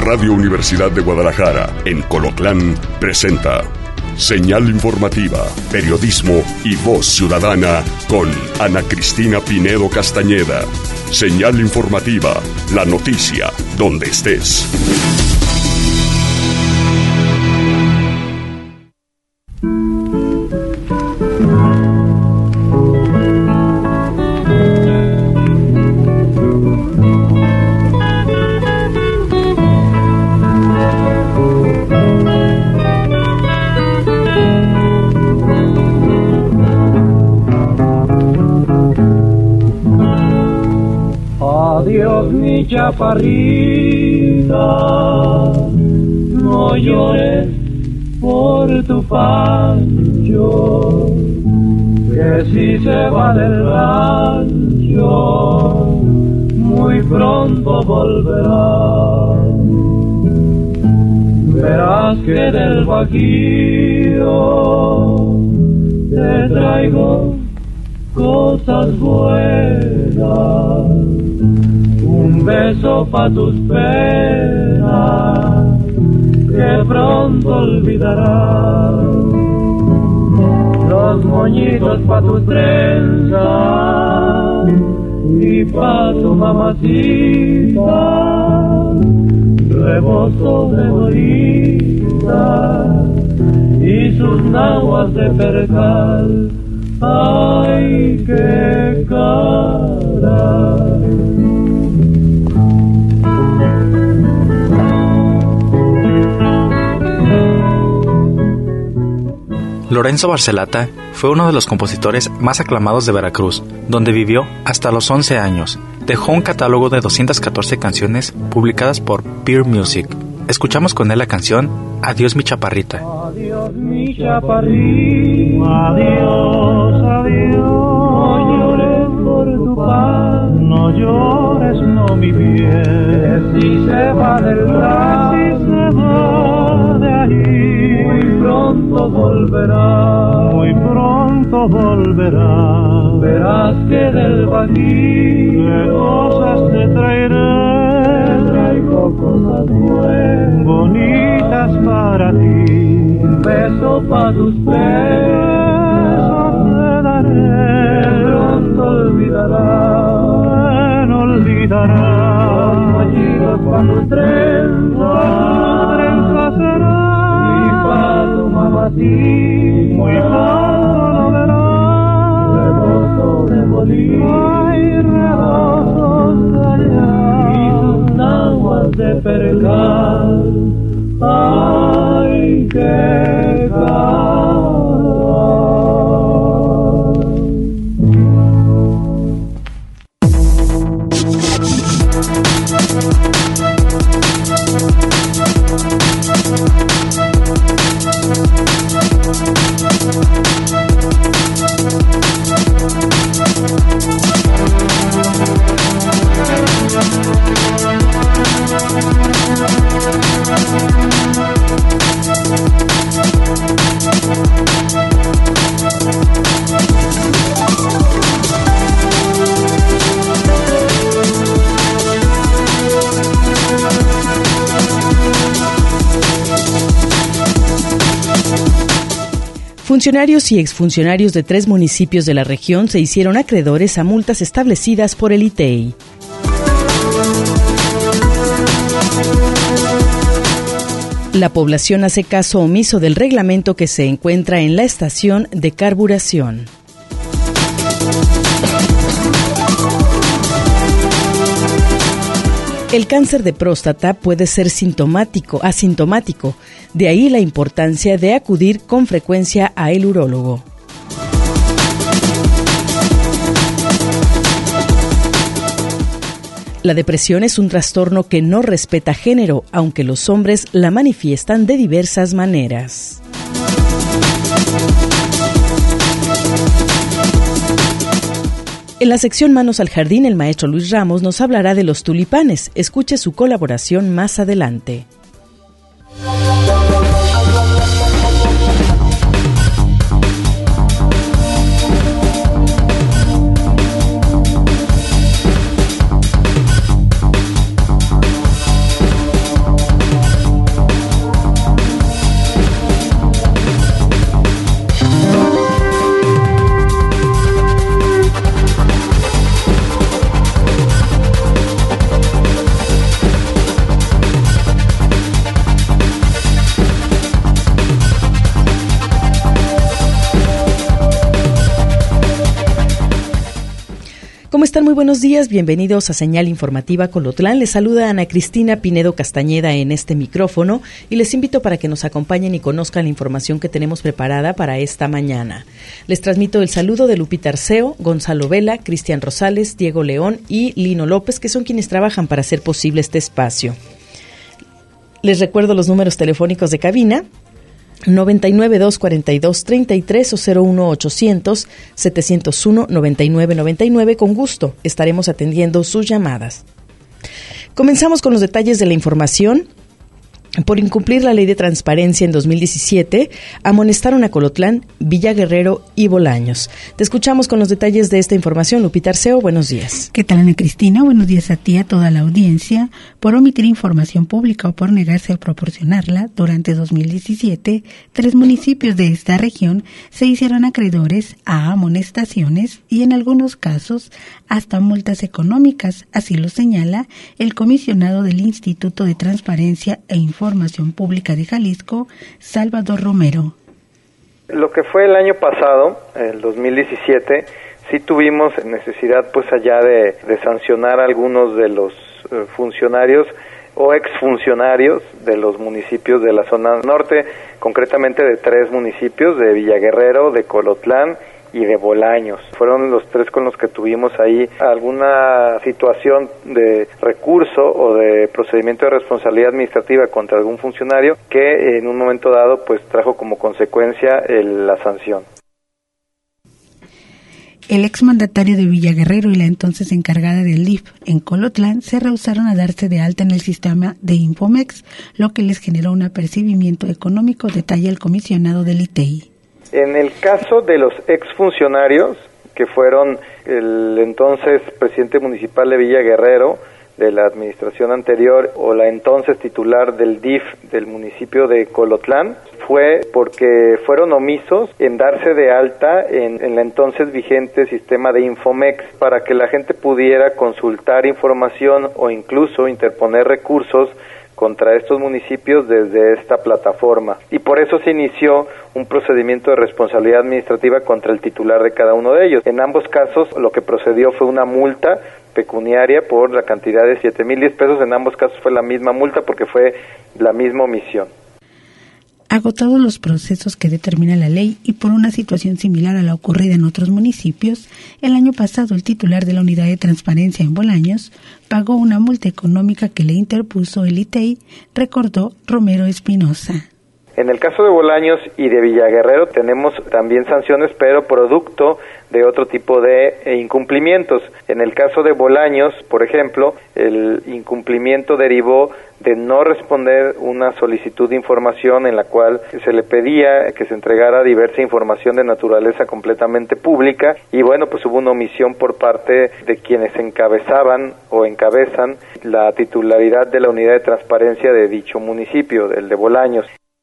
Radio Universidad de Guadalajara, en Colotlán, presenta Señal Informativa, Periodismo y Voz Ciudadana con Ana Cristina Pinedo Castañeda. Señal Informativa, la noticia, donde estés. Adiós mi chaparrita, no llores por tu Pancho, que si se va del rancho, muy pronto volverá. Verás que del Bajío te traigo cosas buenas, un beso pa' tus penas que pronto olvidarás, los moñitos pa' tus trenzas y pa' tu mamacita, rebozo de bolita y sus naguas de percal. ¡Ay, qué cara! Lorenzo Barcelata fue uno de los compositores más aclamados de Veracruz, donde vivió hasta los 11 años. Dejó un catálogo de 214 canciones publicadas por Peer Music. Escuchamos con él la canción Adiós mi chaparrita. Adiós mi chaparrita, adiós, adiós, no llores por tu pan, no llores, no mi bien, que si se va del rancho, si se va de allí, muy pronto volverá, muy pronto volverá, verás que del Bajío qué cosas te traeré, traigo cosas buenas, bonitas para ti, un beso pa' tus besos te daré, pronto olvidarás, no olvidarás, los moñitos pa' tus trenzas serán, y pa' tu mamacita, muy pronto lo verás, rebozo de bolita, ay, rebozos de allá, y sus naguas de percal. ¡Ay, qué cara! Funcionarios y exfuncionarios de 3 municipios de la región se hicieron acreedores a multas establecidas por el ITEI. La población hace caso omiso del reglamento que se encuentra en la estación de carburación. El cáncer de próstata puede ser asintomático, de ahí la importancia de acudir con frecuencia a el urólogo. La depresión es un trastorno que no respeta género, aunque los hombres la manifiestan de diversas maneras. En la sección Manos al Jardín, el maestro Luis Ramos nos hablará de los tulipanes. Escuche su colaboración más adelante. están? Muy buenos días, bienvenidos a Señal Informativa Colotlán. Les saluda Ana Cristina Pinedo Castañeda en este micrófono y les invito para que nos acompañen y conozcan la información que tenemos preparada para esta mañana. Les transmito el saludo de Lupita Arceo, Gonzalo Vela, Cristian Rosales, Diego León y Lino López, que son quienes trabajan para hacer posible este espacio. Les recuerdo los números telefónicos de cabina: 99-242-33 o 01800-701-9999. Con gusto estaremos atendiendo sus llamadas. Comenzamos con los detalles de la información. Por incumplir la ley de transparencia en 2017, amonestaron a Colotlán, Villa Guerrero y Bolaños. Te escuchamos con los detalles de esta información. Lupita Arceo, buenos días. ¿Qué tal, Ana Cristina? Buenos días a ti, a toda la audiencia. Por omitir información pública o por negarse a proporcionarla, durante 2017, 3 municipios de esta región se hicieron acreedores a amonestaciones y, en algunos casos, hasta multas económicas. Así lo señala el comisionado del Instituto de Transparencia e Información Pública de Jalisco, Salvador Romero. Lo que fue el año pasado, el 2017, sí tuvimos necesidad, pues allá de sancionar a algunos de los funcionarios o exfuncionarios de los municipios de la zona norte, concretamente de 3 municipios, de Villa Guerrero, de Colotlán y de Bolaños. Fueron los 3 con los que tuvimos ahí alguna situación de recurso o de procedimiento de responsabilidad administrativa contra algún funcionario que en un momento dado pues trajo como consecuencia la sanción. El exmandatario de Villa Guerrero y la entonces encargada del DIF en Colotlán se rehusaron a darse de alta en el sistema de Infomex, lo que les generó un apercibimiento económico, detalla el comisionado del ITEI. En el caso de los exfuncionarios, que fueron el entonces presidente municipal de Villa Guerrero, de la administración anterior, o la entonces titular del DIF del municipio de Colotlán, fue porque fueron omisos en darse de alta en la entonces vigente sistema de Infomex para que la gente pudiera consultar información o incluso interponer recursos contra estos municipios desde esta plataforma. Y por eso se inició un procedimiento de responsabilidad administrativa contra el titular de cada uno de ellos. En ambos casos lo que procedió fue una multa pecuniaria por la cantidad de 7,010 pesos. En ambos casos fue la misma multa porque fue la misma omisión. Agotados los procesos que determina la ley y por una situación similar a la ocurrida en otros municipios, el año pasado el titular de la Unidad de Transparencia en Bolaños pagó una multa económica que le interpuso el ITEI, recordó Romero Espinosa. En el caso de Bolaños y de Villa Guerrero tenemos también sanciones, pero producto de otro tipo de incumplimientos. En el caso de Bolaños, por ejemplo, el incumplimiento derivó de no responder una solicitud de información en la cual se le pedía que se entregara diversa información de naturaleza completamente pública y bueno, pues hubo una omisión por parte de quienes encabezaban o encabezan la titularidad de la unidad de transparencia de dicho municipio, el de Bolaños.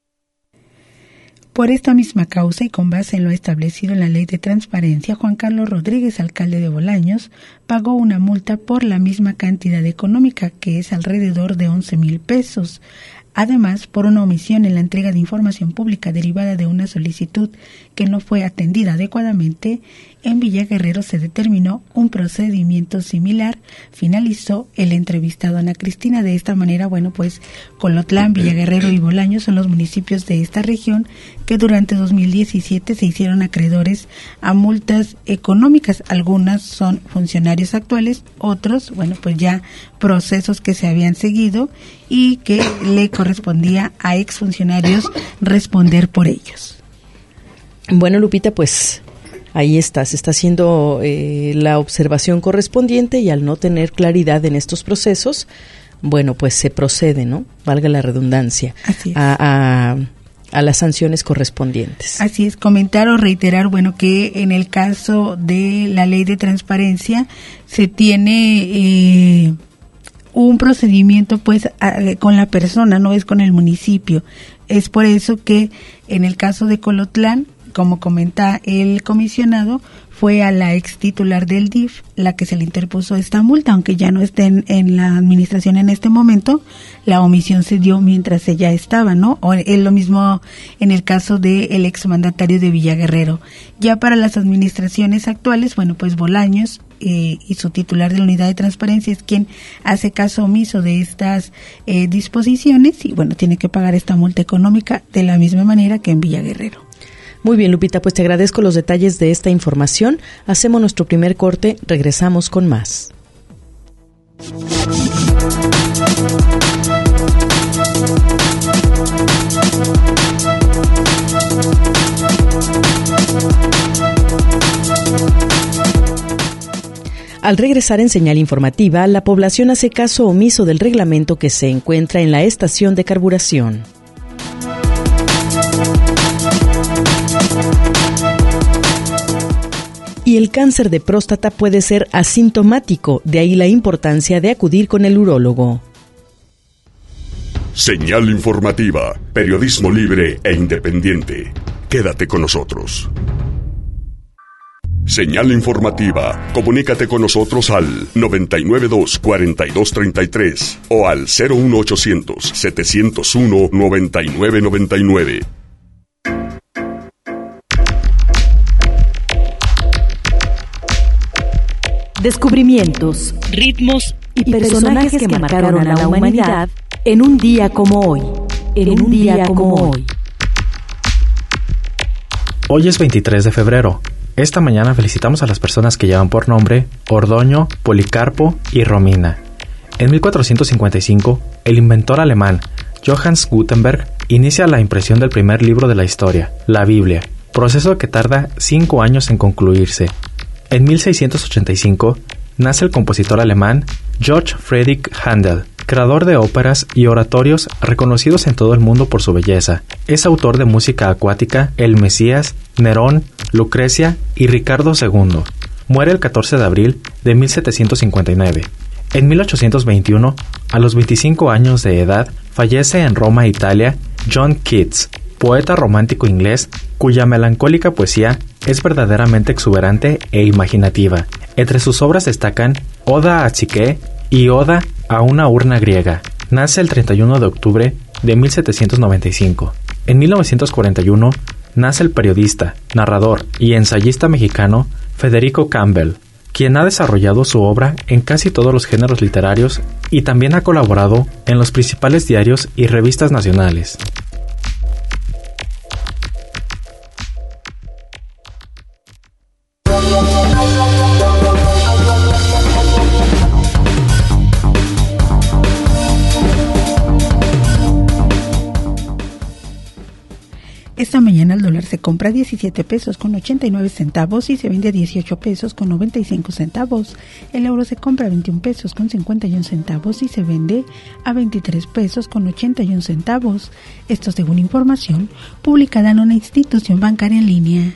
Por esta misma causa y con base en lo establecido en la Ley de Transparencia, Juan Carlos Rodríguez, alcalde de Bolaños, pagó una multa por la misma cantidad económica, que es alrededor de 11,000 pesos. Además, por una omisión en la entrega de información pública derivada de una solicitud que no fue atendida adecuadamente, en Villa Guerrero se determinó un procedimiento similar. Finalizó el entrevistado. Ana Cristina. De esta manera, bueno, pues Colotlán, Villa Guerrero y Bolaños son los municipios de esta región que durante 2017 se hicieron acreedores a multas económicas. Algunas son funcionarios actuales, otros, bueno, pues ya procesos que se habían seguido y que le correspondía a exfuncionarios responder por ellos. Bueno, Lupita, pues ahí está, se está haciendo la observación correspondiente y al no tener claridad en estos procesos, bueno, pues se procede, ¿no? Valga la redundancia, a las sanciones correspondientes. Así es, comentar o reiterar, bueno, que en el caso de la Ley de Transparencia se tiene un procedimiento pues con la persona, no es con el municipio. Es por eso que en el caso de Colotlán, como comenta el comisionado, fue a la ex titular del DIF la que se le interpuso esta multa, aunque ya no esté en la administración en este momento, la omisión se dio mientras ella estaba, ¿no? O es lo mismo en el caso del exmandatario de Villa Guerrero. Ya para las administraciones actuales, bueno, pues Bolaños y su titular de la unidad de transparencia es quien hace caso omiso de estas disposiciones y bueno, tiene que pagar esta multa económica de la misma manera que en Villa Guerrero. Muy bien, Lupita, pues te agradezco los detalles de esta información. Hacemos nuestro primer corte, regresamos con más. Al regresar en señal informativa, la población hace caso omiso del reglamento que se encuentra en la estación de carburación. Y el cáncer de próstata puede ser asintomático, de ahí la importancia de acudir con el urólogo. Señal informativa, periodismo libre e independiente. Quédate con nosotros. Señal informativa. Comunícate con nosotros al 992-4233 o al 01800-701-9999. Descubrimientos, ritmos y personajes que marcaron a la humanidad en un día como hoy. Hoy es 23 de febrero. Esta mañana felicitamos a las personas que llevan por nombre Ordoño, Policarpo y Romina. En 1455, el inventor alemán Johannes Gutenberg inicia la impresión del primer libro de la historia, la Biblia, proceso que tarda 5 años en concluirse. En 1685, nace el compositor alemán Georg Friedrich Händel, creador de óperas y oratorios reconocidos en todo el mundo por su belleza. Es autor de música acuática El Mesías, Nerón, Lucrecia y Ricardo II. Muere el 14 de abril de 1759. En 1821, a los 25 años de edad, fallece en Roma, Italia, John Keats, poeta romántico inglés cuya melancólica poesía es verdaderamente exuberante e imaginativa. Entre sus obras destacan Oda a Psique y Oda a una urna griega. Nace el 31 de octubre de 1795. En 1941 nace el periodista, narrador y ensayista mexicano Federico Campbell, quien ha desarrollado su obra en casi todos los géneros literarios y también ha colaborado en los principales diarios y revistas nacionales. Esta mañana el dólar se compra a 17 pesos con 89 centavos y se vende a 18 pesos con 95 centavos. El euro se compra a 21 pesos con 51 centavos y se vende a 23 pesos con 81 centavos. Esto según información publicada en una institución bancaria en línea.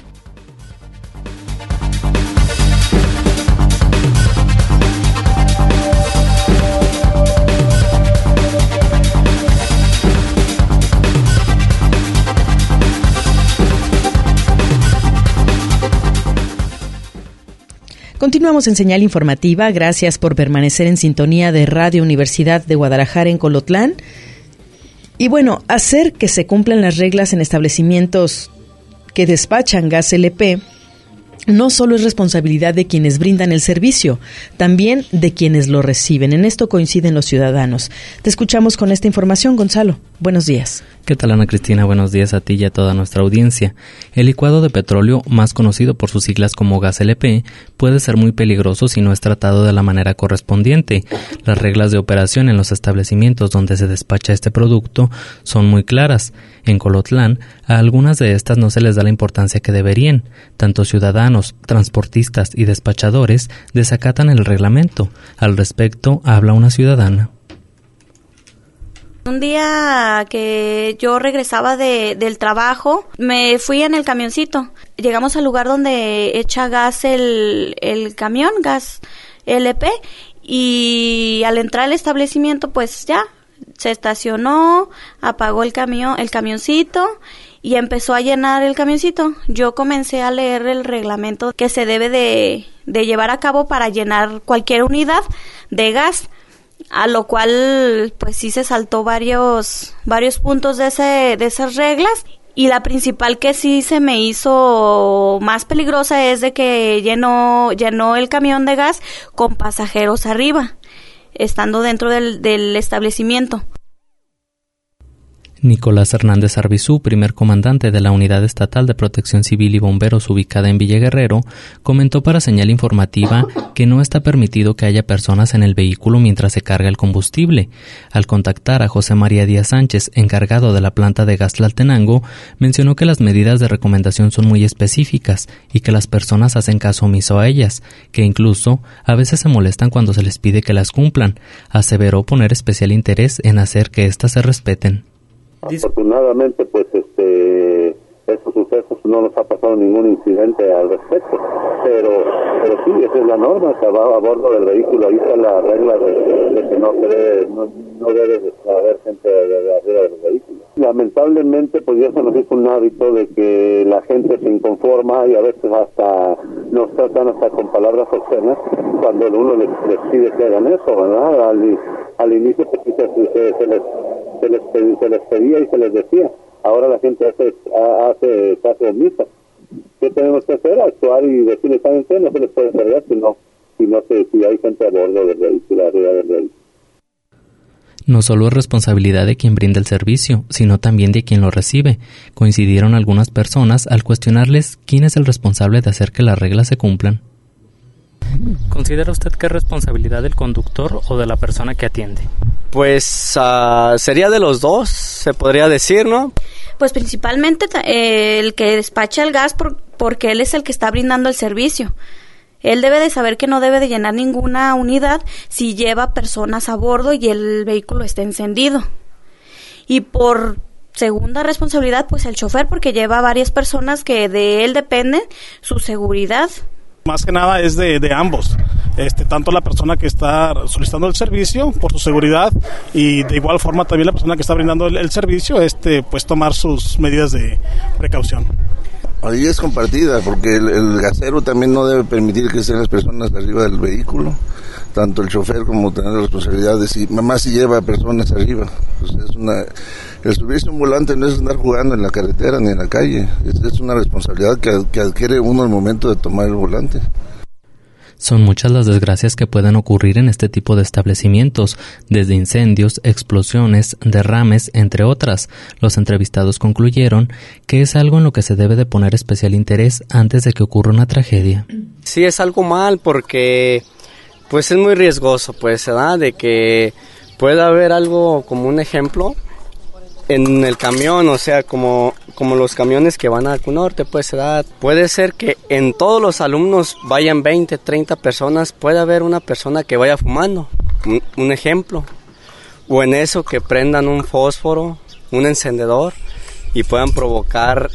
Continuamos en señal informativa. Gracias por permanecer en sintonía de Radio Universidad de Guadalajara en Colotlán. Y bueno, hacer que se cumplan las reglas en establecimientos que despachan gas LP no solo es responsabilidad de quienes brindan el servicio, también de quienes lo reciben. En esto coinciden los ciudadanos. Te escuchamos con esta información, Gonzalo. Buenos días. ¿Qué tal, Ana Cristina? Buenos días a ti y a toda nuestra audiencia. El licuado de petróleo, más conocido por sus siglas como gas LP, puede ser muy peligroso si no es tratado de la manera correspondiente. Las reglas de operación en los establecimientos donde se despacha este producto son muy claras. En Colotlán, a algunas de estas no se les da la importancia que deberían. Tanto ciudadanos, transportistas y despachadores desacatan el reglamento. Al respecto, habla una ciudadana. Un día que yo regresaba del trabajo, me fui en el camioncito. Llegamos al lugar donde echa gas el camión, gas LP, y al entrar al establecimiento, pues ya, se estacionó, apagó el camioncito y empezó a llenar el camioncito. Yo comencé a leer el reglamento que se debe de llevar a cabo para llenar cualquier unidad de gas. A lo cual, pues sí se saltó varios puntos de esas reglas Y la principal que sí se me hizo más peligrosa es de que llenó el camión de gas con pasajeros arriba, estando dentro del establecimiento. Nicolás Hernández Arbizú, primer comandante de la Unidad Estatal de Protección Civil y Bomberos ubicada en Villa Guerrero, comentó para Señal Informativa que no está permitido que haya personas en el vehículo mientras se carga el combustible. Al contactar a José María Díaz Sánchez, encargado de la planta de gas Tlaltenango, mencionó que las medidas de recomendación son muy específicas y que las personas hacen caso omiso a ellas, que incluso a veces se molestan cuando se les pide que las cumplan. Aseveró poner especial interés en hacer que éstas se respeten. Afortunadamente, pues estos sucesos no nos ha pasado ningún incidente al respecto, pero sí, esa es la norma, que va a bordo del vehículo, ahí está la regla de que no debe haber gente arriba de los vehículos. Lamentablemente, pues ya se nos hizo un hábito de que la gente se inconforma y a veces hasta nos tratan hasta con palabras obscenas cuando uno les pide que hagan eso, ¿verdad? Al inicio pues, se les pedía y se les decía. Ahora la gente hace caso omiso. ¿Qué tenemos que hacer? Actuar y decirles, ¿saben qué? No se les puede cargar si hay gente a bordo del vehículo, arriba del vehículo. No solo es responsabilidad de quien brinda el servicio, sino también de quien lo recibe. Coincidieron algunas personas al cuestionarles quién es el responsable de hacer que las reglas se cumplan. ¿Considera usted que es responsabilidad del conductor o de la persona que atiende? Pues sería de los dos, se podría decir, ¿no? Pues principalmente el que despacha el gas porque él es el que está brindando el servicio. Él debe de saber que no debe de llenar ninguna unidad si lleva personas a bordo y el vehículo está encendido. Y por segunda responsabilidad, pues el chofer, porque lleva varias personas que de él dependen su seguridad. Más que nada es de ambos, tanto la persona que está solicitando el servicio por su seguridad y de igual forma también la persona que está brindando el servicio, pues tomar sus medidas de precaución. Ahí es compartida porque el gasero también no debe permitir que estén las personas arriba del vehículo, tanto el chofer como tener la responsabilidad de si lleva personas arriba. Pues el subirse un volante no es andar jugando en la carretera ni en la calle, es una responsabilidad que adquiere uno al momento de tomar el volante. Son muchas las desgracias que pueden ocurrir en este tipo de establecimientos, desde incendios, explosiones, derrames, entre otras. Los entrevistados concluyeron que es algo en lo que se debe de poner especial interés antes de que ocurra una tragedia. Sí, es algo mal porque pues es muy riesgoso, pues, ¿verdad? De que pueda haber algo como un ejemplo en el camión, o sea, como los camiones que van a Acunorte, pues, ¿verdad? Puede ser que en todos los alumnos vayan 20, 30 personas, puede haber una persona que vaya fumando, un ejemplo, o en eso que prendan un fósforo, un encendedor y puedan provocar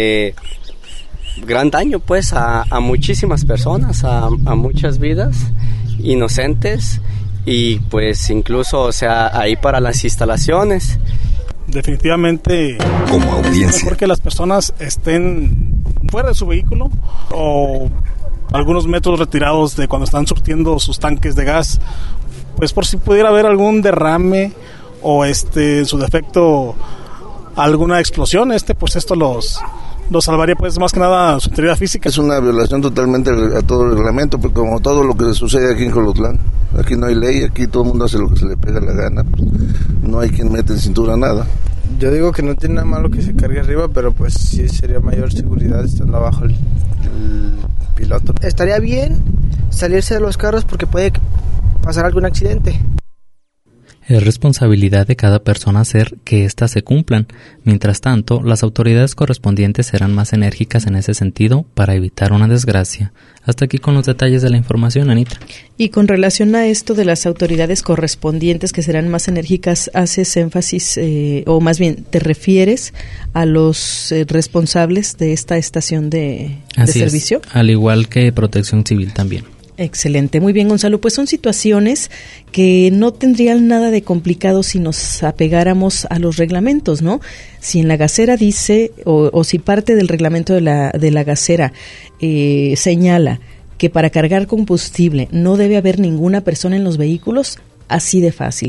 gran daño, pues, a muchísimas personas, a muchas vidas inocentes y pues incluso, o sea, ahí para las instalaciones. Definitivamente, como audiencia, es mejor que las personas estén fuera de su vehículo o algunos metros retirados de cuando están surtiendo sus tanques de gas, pues por si pudiera haber algún derrame o en su defecto alguna explosión, pues esto los salvaría, pues más que nada su integridad física. Es una violación totalmente a todo el reglamento, porque como todo lo que sucede aquí en Colotlán, aquí no hay ley, aquí todo el mundo hace lo que se le pega la gana, pues, no hay quien mete en cintura nada. Yo digo que no tiene nada malo que se cargue arriba, pero pues sí sería mayor seguridad estando abajo el piloto. Estaría bien salirse de los carros porque puede pasar algún accidente. Es responsabilidad de cada persona hacer que éstas se cumplan. Mientras tanto, las autoridades correspondientes serán más enérgicas en ese sentido para evitar una desgracia. Hasta aquí con los detalles de la información, Anita. Y con relación a esto de las autoridades correspondientes que serán más enérgicas, ¿haces énfasis o más bien te refieres a los responsables de esta estación de servicio? Es, al igual que Protección Civil también. Excelente, muy bien, Gonzalo. Pues son situaciones que no tendrían nada de complicado si nos apegáramos a los reglamentos, ¿no? Si en la gasera dice, o si parte del reglamento de la gasera señala que para cargar combustible no debe haber ninguna persona en los vehículos, así de fácil.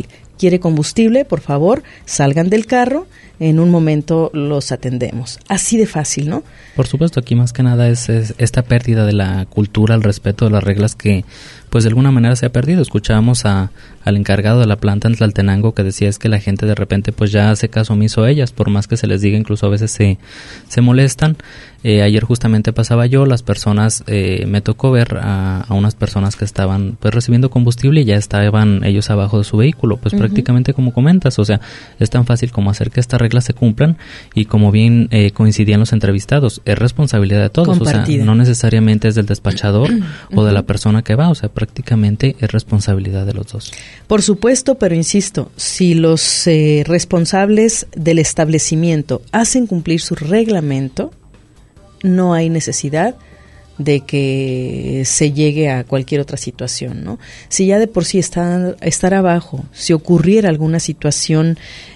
requiere combustible, por favor, salgan del carro, en un momento los atendemos. Así de fácil, ¿no? Por supuesto, aquí más que nada es esta pérdida de la cultura, el respeto de las reglas que pues de alguna manera se ha perdido. Escuchábamos al encargado de la planta en Tlaltenango que decía es que la gente de repente pues ya hace caso omiso a ellas, por más que se les diga, incluso a veces se molestan. Ayer justamente pasaba yo, las personas, me tocó ver a unas personas que estaban pues recibiendo combustible y ya estaban ellos abajo de su vehículo, pues prácticamente como comentas, o sea, es tan fácil como hacer que estas reglas se cumplan y como bien coincidían los entrevistados, es responsabilidad de todos, o sea, no necesariamente es del despachador o de la persona que va, o sea, prácticamente es responsabilidad de los dos. Por supuesto, pero insisto, si los responsables del establecimiento hacen cumplir su reglamento, no hay necesidad de que se llegue a cualquier otra situación, ¿no? Si ya de por sí estar abajo, si ocurriera alguna situación,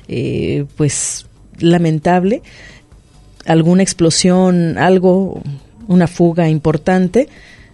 pues lamentable, alguna explosión, algo, una fuga importante,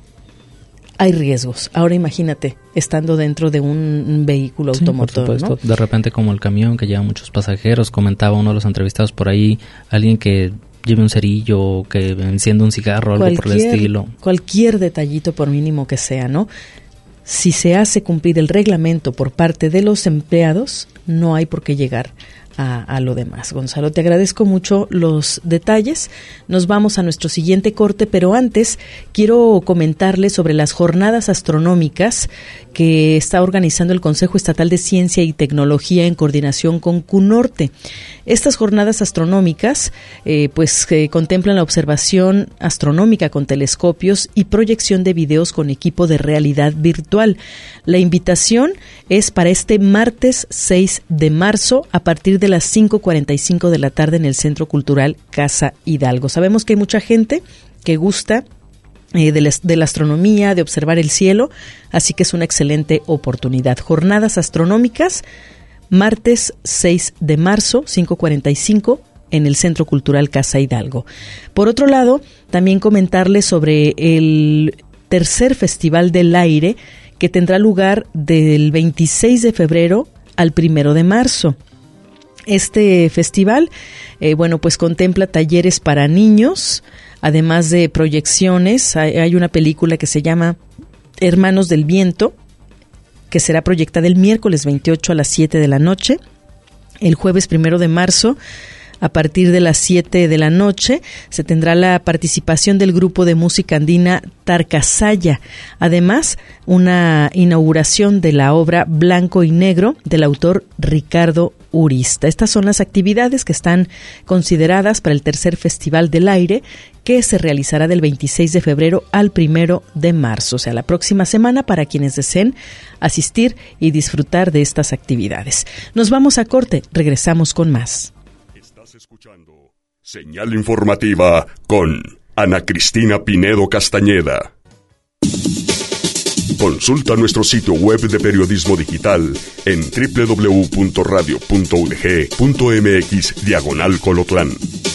hay riesgos. Ahora imagínate, estando dentro de un vehículo automotor, por supuesto, ¿no? De repente como el camión que lleva muchos pasajeros, comentaba uno de los entrevistados por ahí, alguien que lleve un cerillo, que encienda un cigarro, algo por el estilo. Cualquier detallito, por mínimo que sea, ¿no? Si se hace cumplir el reglamento por parte de los empleados, no hay por qué llegar a lo demás. Gonzalo, te agradezco mucho los detalles. Nos vamos a nuestro siguiente corte, pero antes quiero comentarles sobre las jornadas astronómicas que está organizando el Consejo Estatal de Ciencia y Tecnología en coordinación con CUNORTE. Estas jornadas astronómicas contemplan la observación astronómica con telescopios y proyección de videos con equipo de realidad virtual. La invitación es para este martes 6 de marzo a partir de las 5:45 de la tarde en el Centro Cultural Casa Hidalgo. Sabemos que hay mucha gente que gusta de la astronomía, de observar el cielo, así que es una excelente oportunidad. Jornadas astronómicas, martes 6 de marzo, 5:45, en el Centro Cultural Casa Hidalgo. Por otro lado, también comentarles sobre el tercer Festival del Aire, que tendrá lugar del 26 de febrero al 1 de marzo. Este festival, pues contempla talleres para niños, además de proyecciones. Hay una película que se llama Hermanos del Viento, que será proyectada el miércoles 28 a las 7 de la noche. El jueves 1 de marzo, a partir de las 7 de la noche, se tendrá la participación del grupo de música andina Tarcasaya. Además, una inauguración de la obra Blanco y Negro del autor Ricardo Urista. Estas son las actividades que están consideradas para el tercer Festival del Aire, que se realizará del 26 de febrero al 1 de marzo, o sea, la próxima semana, para quienes deseen asistir y disfrutar de estas actividades. Nos vamos a corte, regresamos con más. Estás escuchando Señal Informativa con Ana Cristina Pinedo Castañeda. Consulta nuestro sitio web de periodismo digital en www.radio.udg.mx/Colotlán.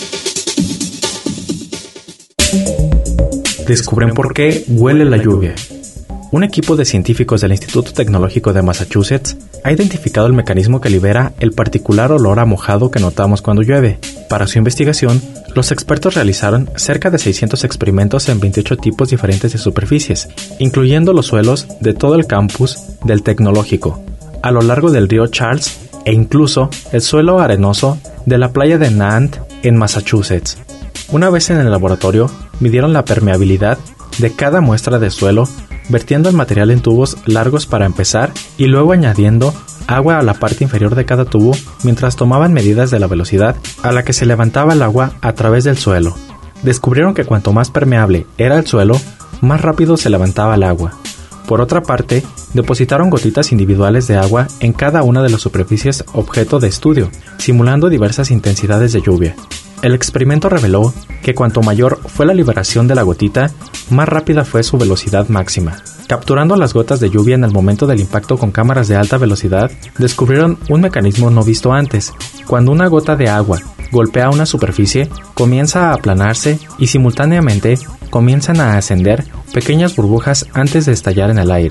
Descubren por qué huele la lluvia. Un equipo de científicos del Instituto Tecnológico de Massachusetts ha identificado el mecanismo que libera el particular olor a mojado que notamos cuando llueve. Para su investigación, los expertos realizaron cerca de 600 experimentos en 28 tipos diferentes de superficies, incluyendo los suelos de todo el campus del Tecnológico, a lo largo del río Charles e incluso el suelo arenoso de la playa de Nant en Massachusetts. Una vez en el laboratorio, midieron la permeabilidad de cada muestra de suelo, vertiendo el material en tubos largos para empezar y luego añadiendo agua a la parte inferior de cada tubo mientras tomaban medidas de la velocidad a la que se levantaba el agua a través del suelo. Descubrieron que cuanto más permeable era el suelo, más rápido se levantaba el agua. Por otra parte, depositaron gotitas individuales de agua en cada una de las superficies objeto de estudio, simulando diversas intensidades de lluvia. El experimento reveló que cuanto mayor fue la liberación de la gotita, más rápida fue su velocidad máxima. Capturando las gotas de lluvia en el momento del impacto con cámaras de alta velocidad, descubrieron un mecanismo no visto antes. Cuando una gota de agua golpea una superficie, comienza a aplanarse y simultáneamente comienzan a ascender pequeñas burbujas antes de estallar en el aire.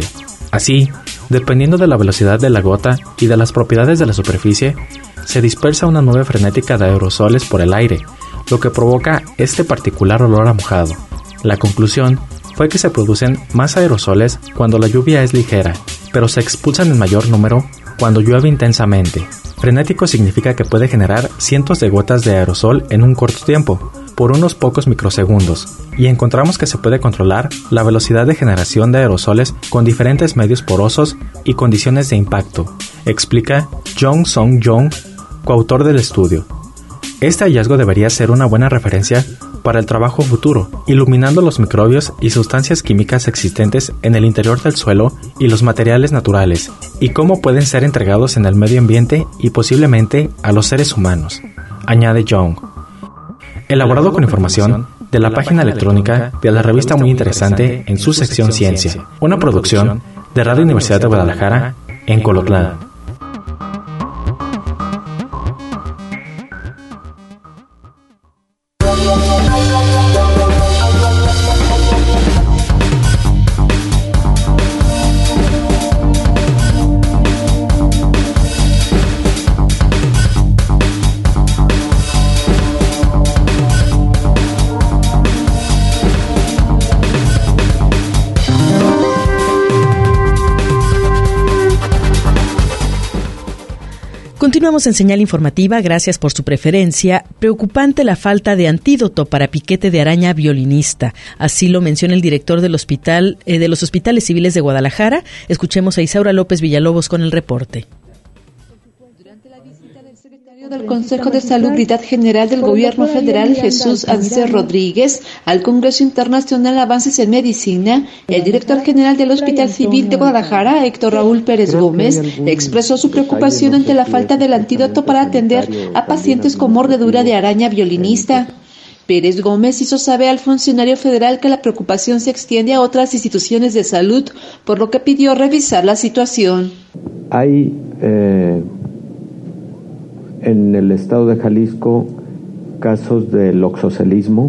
Así, dependiendo de la velocidad de la gota y de las propiedades de la superficie, se dispersa una nube frenética de aerosoles por el aire, lo que provoca este particular olor a mojado. La conclusión fue que se producen más aerosoles cuando la lluvia es ligera, pero se expulsan en mayor número cuando llueve intensamente. Frenético significa que puede generar cientos de gotas de aerosol en un corto tiempo, por unos pocos microsegundos, y encontramos que se puede controlar la velocidad de generación de aerosoles con diferentes medios porosos y condiciones de impacto, explica Jong Song-jong, coautor del estudio. Este hallazgo debería ser una buena referencia para el trabajo futuro, iluminando los microbios y sustancias químicas existentes en el interior del suelo y los materiales naturales, y cómo pueden ser entregados en el medio ambiente y posiblemente a los seres humanos, añade Jong. Elaborado con información de la página electrónica de la revista Muy Interesante en su sección Ciencia, una producción de Radio Universidad de Guadalajara en Colotlán. Continuamos en Señal Informativa, gracias por su preferencia. Preocupante la falta de antídoto para piquete de araña violinista. Así lo menciona el director del hospital, de los Hospitales Civiles de Guadalajara. Escuchemos a Isaura López Villalobos con el reporte. Del Consejo de Salubridad General del Gobierno Federal, Jesús Anser Rodríguez, al Congreso Internacional Avances en Medicina, el director general del Hospital Civil de Guadalajara, Héctor Raúl Pérez Gómez, expresó su preocupación ante la falta del antídoto para atender a pacientes con mordedura de araña violinista. Pérez Gómez hizo saber al funcionario federal que la preocupación se extiende a otras instituciones de salud, por lo que pidió revisar la situación. Hay en el estado de Jalisco casos de loxocelismo.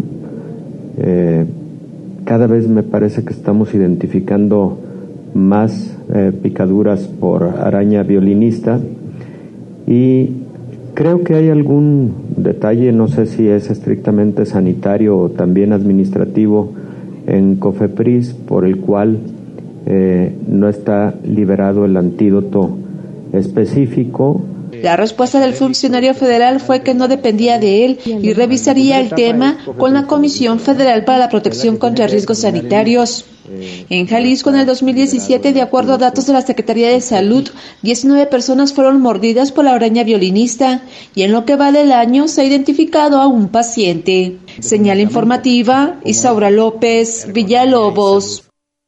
Cada vez me parece que estamos identificando más picaduras por araña violinista, y creo que hay algún detalle, no sé si es estrictamente sanitario o también administrativo, en COFEPRIS, por el cual no está liberado el antídoto específico. La respuesta del funcionario federal fue que no dependía de él y revisaría el tema con la Comisión Federal para la Protección contra Riesgos Sanitarios. En Jalisco, en el 2017, de acuerdo a datos de la Secretaría de Salud, 19 personas fueron mordidas por la araña violinista, y en lo que va del año se ha identificado a un paciente. Señal informativa, Isaura López Villalobos.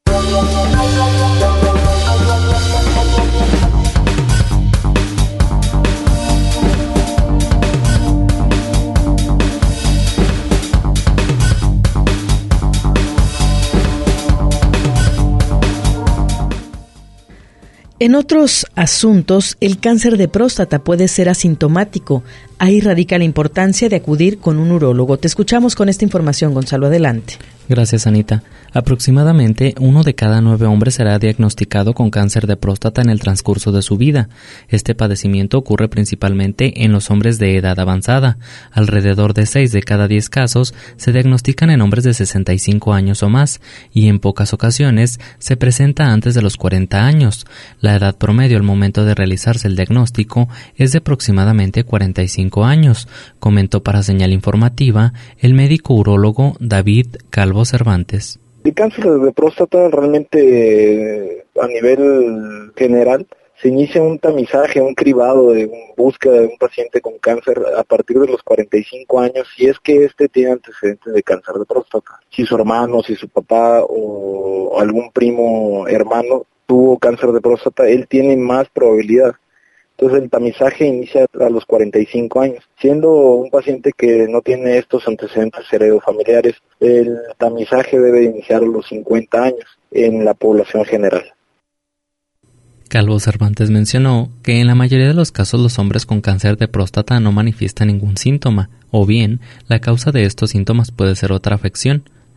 En otros asuntos, el cáncer de próstata puede ser asintomático. Ahí radica la importancia de acudir con un urólogo. Te escuchamos con esta información, Gonzalo, adelante. Gracias, Anita. Aproximadamente 1 de cada 9 hombres será diagnosticado con cáncer de próstata en el transcurso de su vida. Este padecimiento ocurre principalmente en los hombres de edad avanzada. Alrededor de 6 de cada 10 casos se diagnostican en hombres de 65 años o más, y en pocas ocasiones se presenta antes de los 40 años. La edad promedio al momento de realizarse el diagnóstico es de aproximadamente 45 años, comentó para Señal Informativa el médico urólogo David Calvo Cervantes. El cáncer de próstata realmente a nivel general se inicia un tamizaje, un cribado de búsqueda de un paciente con cáncer a partir de los 45 años, si es que tiene antecedentes de cáncer de próstata. Si su hermano, si su papá o algún primo hermano tuvo cáncer de próstata, él tiene más probabilidad. Entonces el tamizaje inicia a los 45 años. Siendo un paciente que no tiene estos antecedentes heredofamiliares, el tamizaje debe iniciar a los 50 años en la población general. Calvo Cervantes mencionó que en la mayoría de los casos los hombres con cáncer de próstata no manifiestan ningún síntoma, o bien la causa de estos síntomas puede ser otra afección.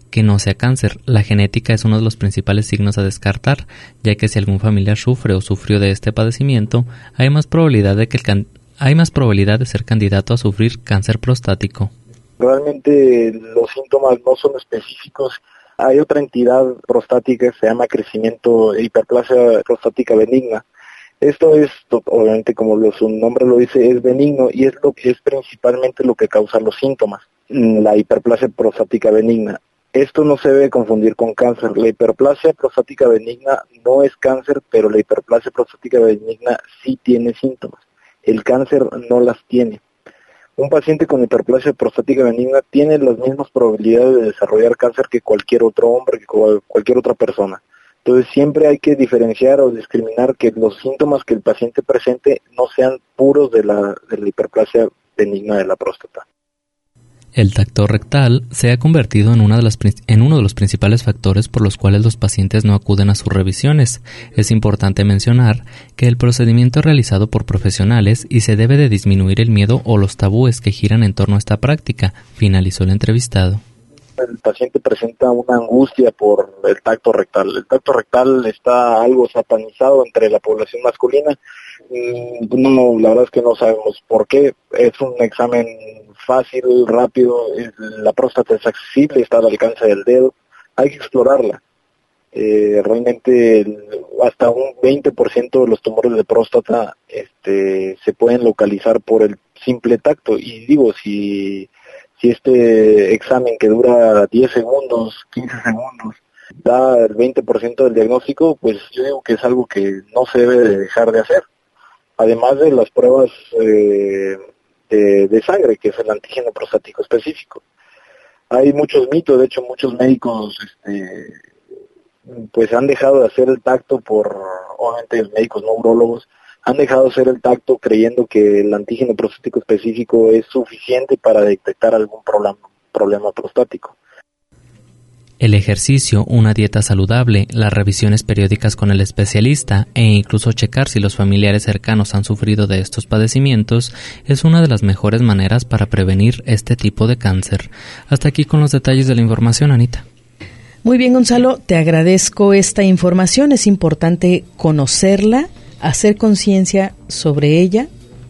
que no sea cáncer. La genética es uno de los principales signos a descartar, ya que si algún familiar sufre o sufrió de este padecimiento, hay más probabilidad de ser candidato a sufrir cáncer prostático. Realmente los síntomas no son específicos. Hay otra entidad prostática que se llama crecimiento e hiperplasia prostática benigna. Esto es, obviamente, como su nombre lo dice, es benigno y es principalmente lo que causa los síntomas, la hiperplasia prostática benigna. Esto no se debe confundir con cáncer. La hiperplasia prostática benigna no es cáncer, pero la hiperplasia prostática benigna sí tiene síntomas. El cáncer no las tiene. Un paciente con hiperplasia prostática benigna tiene las mismas probabilidades de desarrollar cáncer que cualquier otro hombre, que cualquier otra persona. Entonces siempre hay que diferenciar o discriminar que los síntomas que el paciente presente no sean puros de la hiperplasia benigna de la próstata. El tacto rectal se ha convertido en uno de los principales factores por los cuales los pacientes no acuden a sus revisiones. Es importante mencionar que el procedimiento es realizado por profesionales y se debe de disminuir el miedo o los tabúes que giran en torno a esta práctica, finalizó el entrevistado. El paciente presenta una angustia por el tacto rectal. El tacto rectal está algo satanizado entre la población masculina. No, la verdad es que no sabemos por qué. Es un examen fácil, rápido, la próstata es accesible, está al alcance del dedo. Hay que explorarla. Realmente hasta un 20% de los tumores de próstata se pueden localizar por el simple tacto. Y digo, si este examen que dura 10 segundos, 15 segundos, da el 20% del diagnóstico, pues yo digo que es algo que no se debe de dejar de hacer. Además de las pruebas de sangre, que es el antígeno prostático específico. Hay muchos mitos, de hecho muchos médicos pues han dejado de hacer el tacto obviamente médicos no urólogos, han dejado de hacer el tacto creyendo que el antígeno prostático específico es suficiente para detectar algún problema prostático. El ejercicio, una dieta saludable, las revisiones periódicas con el especialista e incluso checar si los familiares cercanos han sufrido de estos padecimientos es una de las mejores maneras para prevenir este tipo de cáncer. Hasta aquí con los detalles de la información, Anita. Muy bien, Gonzalo, te agradezco esta información. Es importante conocerla, hacer conciencia sobre ella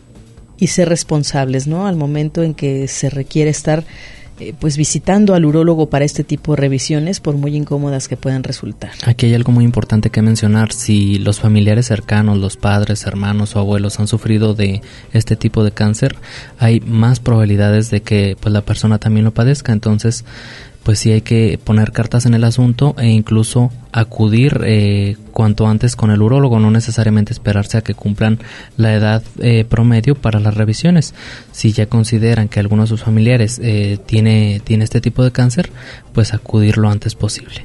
y ser responsables, ¿no? Al momento en que se requiere estar pues visitando al urólogo para este tipo de revisiones, por muy incómodas que puedan resultar. Aquí hay algo muy importante que mencionar. Si los familiares cercanos, los padres, hermanos o abuelos han sufrido de este tipo de cáncer, hay más probabilidades de que pues la persona también lo padezca. Entonces, pues sí hay que poner cartas en el asunto e incluso acudir cuanto antes con el urólogo, no necesariamente esperarse a que cumplan la edad promedio para las revisiones. Si ya consideran que alguno de sus familiares tiene este tipo de cáncer, pues acudir lo antes posible.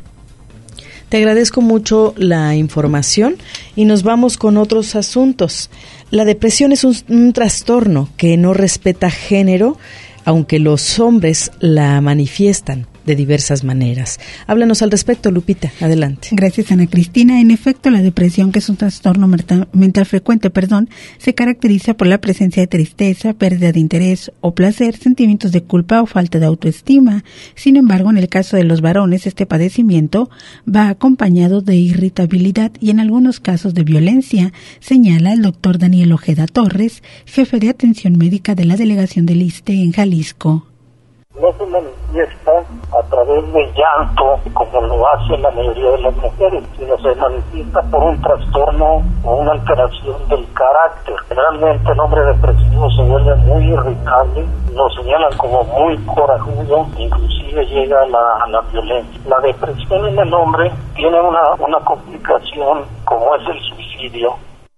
Te agradezco mucho la información y nos vamos con otros asuntos. La depresión es un trastorno que no respeta género, aunque los hombres la manifiestan de diversas maneras. Háblanos al respecto, Lupita, adelante. Gracias, Ana Cristina. En efecto, la depresión, que es un trastorno mental frecuente, se caracteriza por la presencia de tristeza, pérdida de interés o placer, sentimientos de culpa o falta de autoestima. Sin embargo, en el caso de los varones, este padecimiento va acompañado de irritabilidad y en algunos casos de violencia, señala el doctor Daniel Ojeda Torres, jefe de atención médica de la delegación del ISSSTE en Jalisco. No se manifiesta a través del llanto, como lo hace la mayoría de las mujeres, sino se manifiesta por un trastorno o una alteración del carácter. Generalmente el hombre depresivo se vuelve muy irritable, lo señalan como muy corajudo, inclusive llega a la violencia. La depresión en el hombre tiene una complicación como es el suicidio.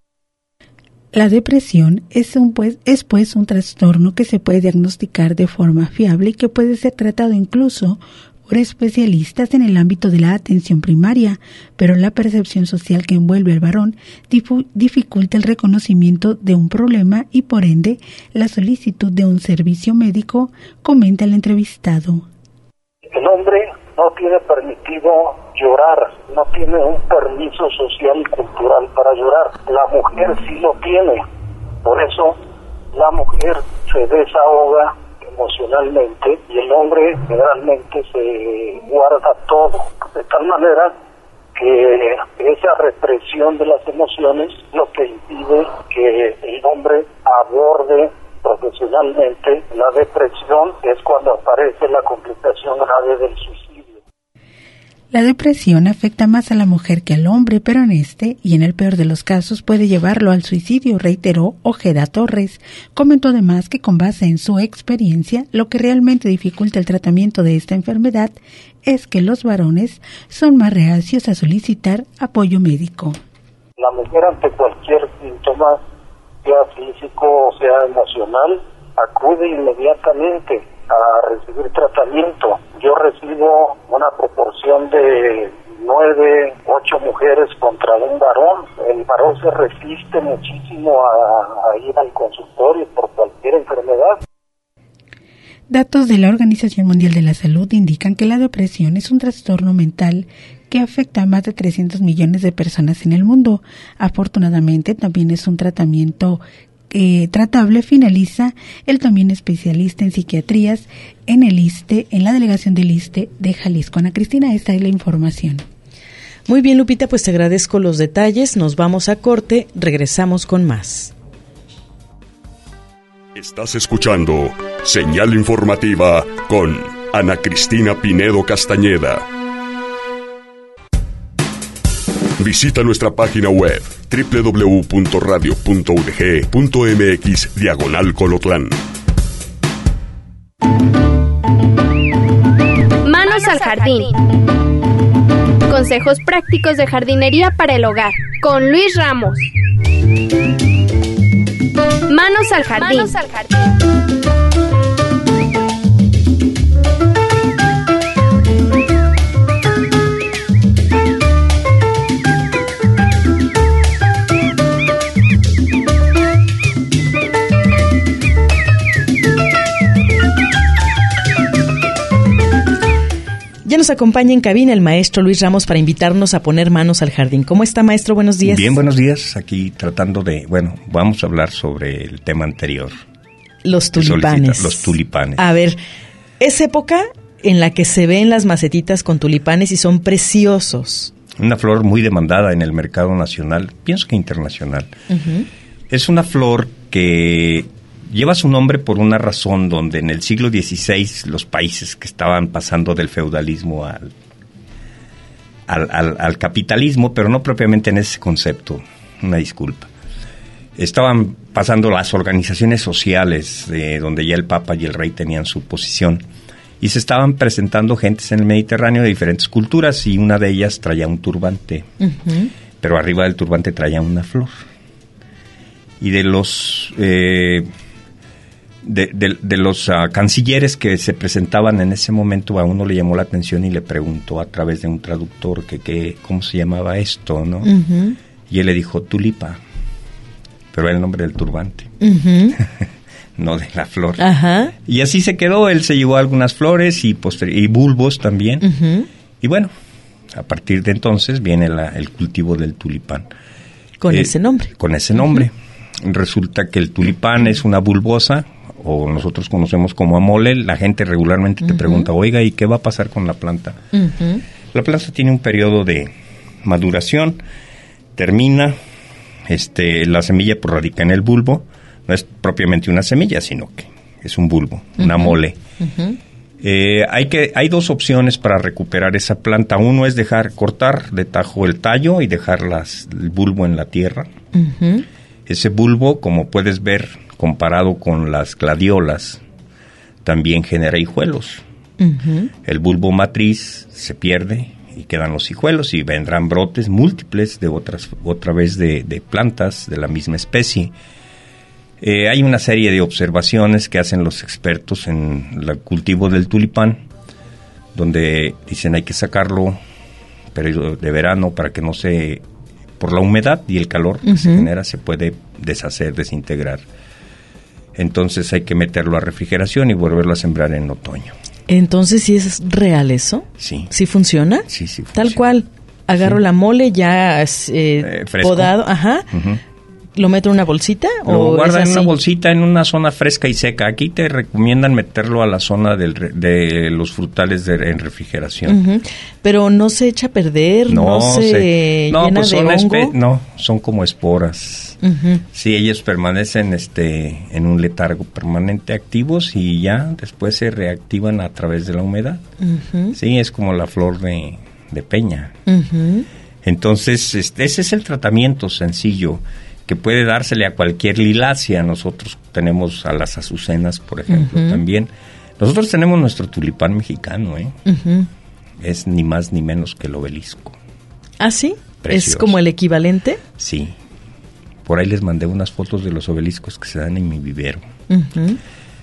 La depresión es un trastorno que se puede diagnosticar de forma fiable y que puede ser tratado incluso por especialistas en el ámbito de la atención primaria, pero la percepción social que envuelve al varón dificulta el reconocimiento de un problema y por ende la solicitud de un servicio médico, comenta el entrevistado. El hombre no tiene permitido llorar, no tiene un permiso social y cultural para llorar. La mujer sí lo tiene, por eso la mujer se desahoga en emocionalmente, y el hombre generalmente se guarda todo, de tal manera que esa represión de las emociones lo que impide que el hombre aborde profesionalmente la depresión. Es cuando aparece la complicación grave del suicidio. La depresión afecta más a la mujer que al hombre, pero en este, y en el peor de los casos, puede llevarlo al suicidio, reiteró Ojeda Torres. Comentó además que con base en su experiencia, lo que realmente dificulta el tratamiento de esta enfermedad es que los varones son más reacios a solicitar apoyo médico. La mujer ante cualquier síntoma, sea físico o sea emocional, acude inmediatamente a recibir tratamiento. Yo recibo una proporción de 9, 8 mujeres contra un varón. El varón se resiste muchísimo a ir al consultorio por cualquier enfermedad. Datos de la Organización Mundial de la Salud indican que la depresión es un trastorno mental que afecta a más de 300 millones de personas en el mundo. Afortunadamente, también es un tratamiento tratable, finaliza el también especialista en psiquiatrías en el ISSSTE, en la delegación del ISSSTE de Jalisco. Ana Cristina, esta es la información. Muy bien, Lupita, pues te agradezco los detalles. Nos vamos a corte, regresamos con más. Estás escuchando Señal Informativa con Ana Cristina Pinedo Castañeda. Visita nuestra página web www.radio.udg.mx/Colotlán. Manos al jardín. Consejos prácticos de jardinería para el hogar con Luis Ramos. Manos al jardín. Manos al jardín. Ya nos acompaña en cabina el maestro Luis Ramos para invitarnos a poner manos al jardín. ¿Cómo está, maestro? Buenos días. Bien, buenos días. Aquí tratando de, vamos a hablar sobre el tema anterior. Los tulipanes. Los tulipanes. A ver, es época en la que se ven las macetitas con tulipanes y son preciosos. Una flor muy demandada en el mercado nacional, pienso que internacional. Uh-huh. Es una flor que lleva su nombre por una razón donde en el siglo XVI los países que estaban pasando del feudalismo al capitalismo, pero no propiamente en ese concepto, una disculpa. Estaban pasando las organizaciones sociales, donde ya el Papa y el Rey tenían su posición, y se estaban presentando gentes en el Mediterráneo de diferentes culturas, y una de ellas traía un turbante, uh-huh. Pero arriba del turbante traía una flor. Y de los cancilleres que se presentaban en ese momento, a uno le llamó la atención y le preguntó a través de un traductor que cómo se llamaba esto, ¿no? Uh-huh. Y él le dijo tulipa, pero era el nombre del turbante, uh-huh. No de la flor. Uh-huh. Y así se quedó. Él se llevó algunas flores y bulbos también. Uh-huh. Y bueno, a partir de entonces viene el cultivo del tulipán. Con ese nombre. Con ese nombre. Uh-huh. Resulta que el tulipán es una bulbosa, o nosotros conocemos como amole. La gente regularmente te pregunta, oiga, ¿y qué va a pasar con la planta? Uh-huh. La planta tiene un periodo de maduración, termina, la semilla radica en el bulbo. No es propiamente una semilla, sino que es un bulbo, una amole. Uh-huh. Hay dos opciones para recuperar esa planta. Uno es cortar de tajo el tallo y dejar el bulbo en la tierra. Uh-huh. Ese bulbo, como puedes ver, comparado con las gladiolas, también genera hijuelos. Uh-huh. El bulbo matriz se pierde y quedan los hijuelos, y vendrán brotes múltiples de otra vez de plantas de la misma especie. Hay una serie de observaciones que hacen los expertos en el cultivo del tulipán, donde dicen hay que sacarlo periodo de verano para que no por la humedad y el calor que se genera, se puede deshacer, desintegrar. Entonces hay que meterlo a refrigeración y volverlo a sembrar en otoño. Entonces, ¿sí es real eso? Sí. ¿Sí funciona? Sí, sí funciona. Tal cual. Agarro la mole ya podado, ajá. Uh-huh. ¿Lo meto en una bolsita? Lo guarda en una bolsita en una zona fresca y seca. Aquí te recomiendan meterlo a la zona de los frutales en refrigeración. Uh-huh. Pero no se echa a perder, no se llena pues de hongo. No, son como esporas. Uh-huh. Sí, ellos permanecen en un letargo permanente activos y ya después se reactivan a través de la humedad. Uh-huh. Sí, es como la flor de peña. Uh-huh. Entonces, ese es el tratamiento sencillo que puede dársele a cualquier lilácea. Nosotros tenemos a las azucenas, por ejemplo, uh-huh. también. Nosotros tenemos nuestro tulipán mexicano, uh-huh. Es ni más ni menos que el obelisco. ¿Ah, sí? Precioso. ¿Es como el equivalente? Sí. Por ahí les mandé unas fotos de los obeliscos que se dan en mi vivero. Uh-huh.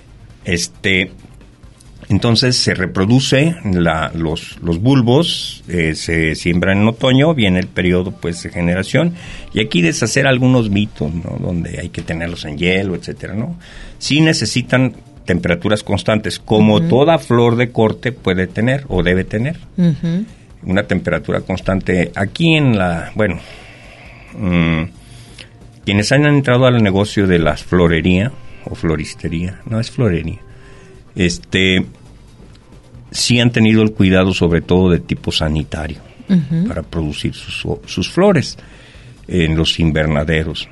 Entonces se reproduce los bulbos, se siembran en otoño, viene el periodo pues de generación, y aquí deshacer algunos mitos, ¿no? Donde hay que tenerlos en hielo, etcétera, ¿no? Sí necesitan temperaturas constantes, como uh-huh. toda flor de corte puede tener o debe tener. Uh-huh. Una temperatura constante. Aquí quienes han entrado al negocio de la florería o floristería, no es florería, sí han tenido el cuidado sobre todo de tipo sanitario uh-huh. para producir sus flores en los invernaderos.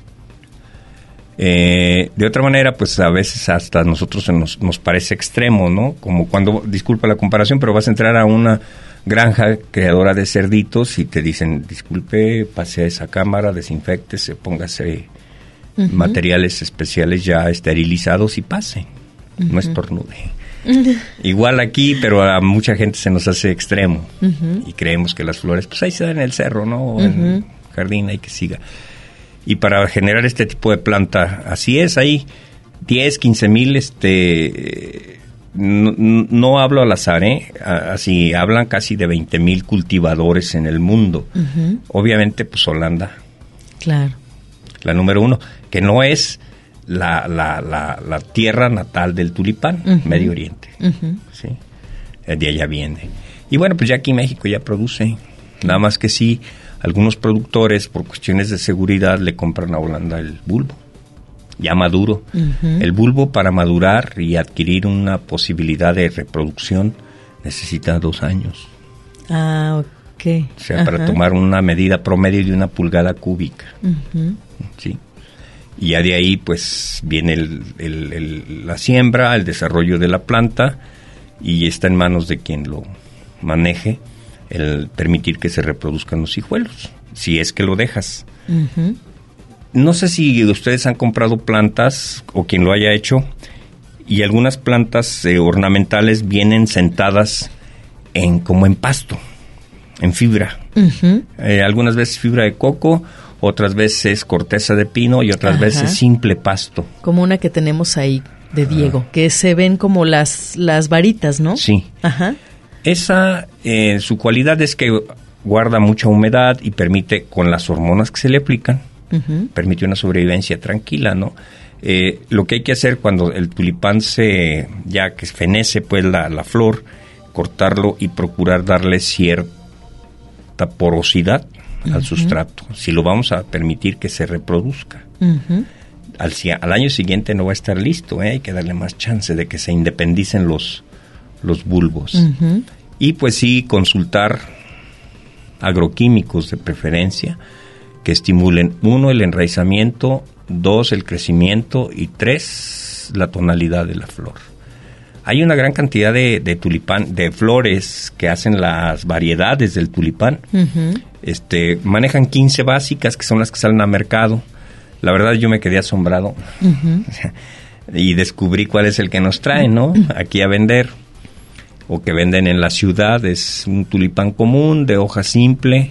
De otra manera, pues a veces hasta a nosotros nos parece extremo, ¿no? Como cuando, disculpa la comparación, pero vas a entrar a una granja creadora de cerditos y te dicen, disculpe, pase a esa cámara, desinféctese, póngase uh-huh. materiales especiales ya esterilizados y pase, uh-huh. no estornude. Uh-huh. Igual aquí, pero a mucha gente se nos hace extremo uh-huh. y creemos que las flores, pues ahí se dan en el cerro, ¿no? O uh-huh. en el jardín, hay que siga. Y para generar este tipo de planta, así es, hay 10, 15 mil, no hablo al azar, así hablan casi de 20,000 cultivadores en el mundo. Uh-huh. Obviamente, pues Holanda. Claro. La número 1, que no es la tierra natal del tulipán, uh-huh. Medio Oriente. Uh-huh. ¿Sí? De allá viene. Y bueno, pues ya aquí México ya produce, nada más que sí. Algunos productores, por cuestiones de seguridad, le compran a Holanda el bulbo, ya maduro. Uh-huh. El bulbo, para madurar y adquirir una posibilidad de reproducción, necesita 2 años. Ah, ok. O sea, para tomar una medida promedio de 1 pulgada cúbica. Uh-huh. ¿Sí? Y ya de ahí, pues, viene la siembra, el desarrollo de la planta, y está en manos de quien lo maneje el permitir que se reproduzcan los hijuelos, si es que lo dejas. Uh-huh. No sé si ustedes han comprado plantas, o quien lo haya hecho, y algunas plantas ornamentales vienen sentadas como en pasto, en fibra. Uh-huh. Algunas veces fibra de coco, otras veces corteza de pino y otras Ajá. veces simple pasto. Como una que tenemos ahí de Diego, que se ven como las varitas, ¿no? Sí. Ajá. Esa, su cualidad es que guarda mucha humedad y permite, con las hormonas que se le aplican, uh-huh. permite una sobrevivencia tranquila, ¿no? Lo que hay que hacer cuando el tulipán ya que fenece pues la flor, cortarlo y procurar darle cierta porosidad uh-huh. al sustrato, si lo vamos a permitir que se reproduzca. Uh-huh. Al año siguiente no va a estar listo, hay que darle más chance de que se independicen los bulbos. Uh-huh. Y pues sí, consultar agroquímicos de preferencia que estimulen 1, el enraizamiento, 2, el crecimiento y 3, la tonalidad de la flor. Hay una gran cantidad de tulipán, de flores que hacen las variedades del tulipán. Uh-huh. Manejan 15 básicas, que son las que salen al mercado. La verdad yo me quedé asombrado uh-huh. y descubrí cuál es el que nos traen, ¿no? Aquí a vender, o que venden en la ciudad. Es un tulipán común, de hoja simple,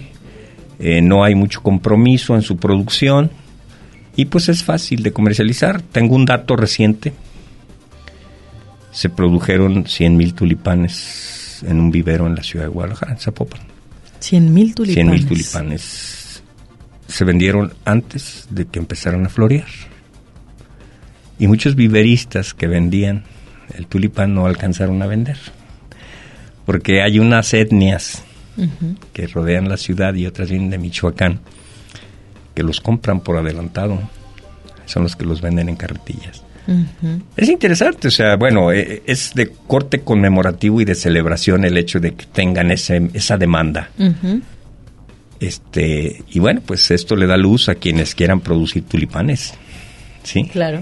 no hay mucho compromiso en su producción y pues es fácil de comercializar. Tengo un dato reciente: se produjeron 100,000 tulipanes en un vivero en la ciudad de Guadalajara, en Zapopan. 100,000 tulipanes. 100,000 tulipanes. Se vendieron antes de que empezaran a florear. Y muchos viveristas que vendían el tulipán no alcanzaron a vender, porque hay unas etnias uh-huh. que rodean la ciudad y otras vienen de Michoacán, que los compran por adelantado. Son los que los venden en carretillas. Uh-huh. Es interesante, o sea, bueno, es de corte conmemorativo y de celebración el hecho de que tengan esa demanda. Uh-huh. Y bueno, pues esto le da luz a quienes quieran producir tulipanes. ¿Sí? Claro.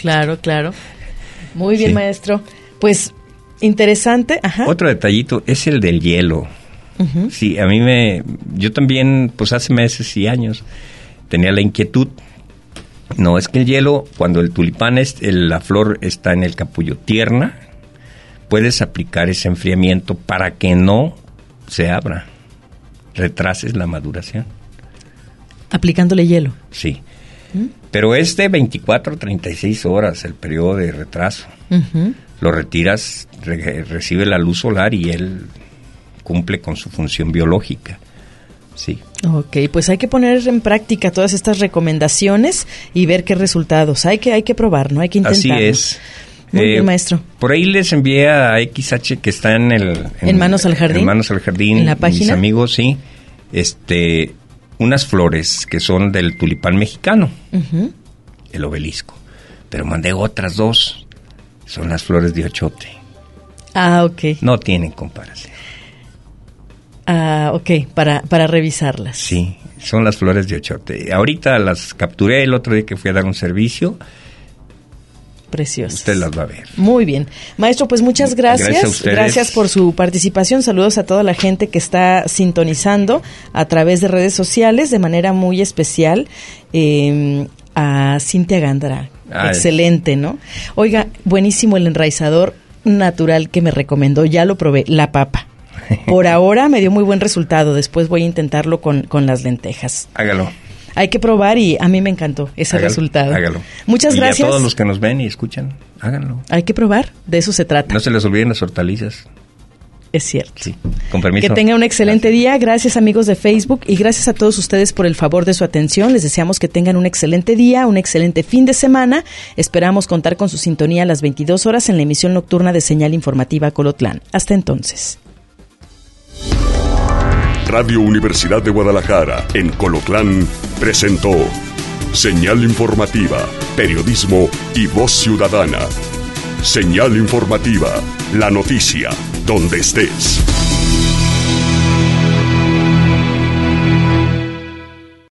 Muy bien, sí. maestro. Pues, interesante. Ajá. Otro detallito es el del hielo. Uh-huh. Sí, yo también, pues hace meses y años, tenía la inquietud. No, es que el hielo, cuando el tulipán, la flor está en el capullo tierna, puedes aplicar ese enfriamiento para que no se abra, retrases la maduración. Aplicándole hielo. Sí. Pero es de 24 a 36 horas el periodo de retraso. Uh-huh. Lo retiras, recibe la luz solar y él cumple con su función biológica. Sí. Ok, pues hay que poner en práctica todas estas recomendaciones y ver qué resultados. Hay que probar, ¿no? Hay que intentarlo. Así es. Muy bien, maestro. Por ahí les envié a XH, que está en Manos al Jardín. En Manos al Jardín. En la página. Mis amigos, sí. Unas flores que son del tulipán mexicano. Uh-huh. El obelisco. Pero mandé otras 2. Son las flores de ochote. Ah, ok. No tienen comparación. Ah, ok, para revisarlas. Sí, son las flores de ochote. Ahorita las capturé el otro día que fui a dar un servicio. Preciosas. Usted las va a ver. Muy bien. Maestro, pues muchas gracias. Gracias a ustedes. Gracias por su participación. Saludos a toda la gente que está sintonizando a través de redes sociales, de manera muy especial a Cintia Gándara. Excelente, ¿no? Oiga, buenísimo el enraizador natural que me recomendó. Ya lo probé, la papa. Por ahora me dio muy buen resultado. Después voy a intentarlo con las lentejas. Hágalo. Hay que probar y a mí me encantó ese resultado. Hágalo. Muchas gracias. Y a todos los que nos ven y escuchan, háganlo. Hay que probar, de eso se trata. No se les olviden las hortalizas. Es cierto. Sí, con permiso. Que tengan un excelente día. Gracias, amigos de Facebook, y gracias a todos ustedes por el favor de su atención. Les deseamos que tengan un excelente día, un excelente fin de semana. Esperamos contar con su sintonía a las 22 horas en la emisión nocturna de Señal Informativa Colotlán. Hasta entonces. Radio Universidad de Guadalajara, en Colotlán, presentó Señal Informativa, Periodismo y Voz Ciudadana. Señal Informativa, la noticia, donde estés.